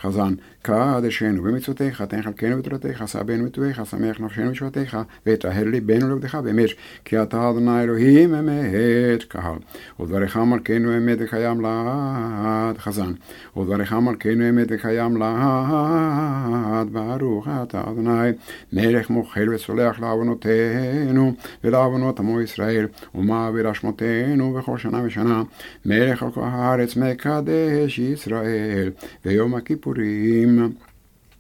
חזן, קדשנו במצוותיך, תן חלקנו בתורתך, שא בנו בטובך, שמח נפשנו בשבתך, וטהר ליבנו לעבדך באמת, כי אתה ה' אלוהים אמת. קהל, ודבריך מלכנו אמת וקיים לעד. חזן, ודבריך מלכנו אמת וקיים לעד. ברוך אתה ה' מלך מוחל וסולח לעוונותינו ולעוונות עמו ישראל, ומעביר אשמותינו בכל שנה ושנה, מלך על כל הארץ מקדש ישראל. ויום הכיפורים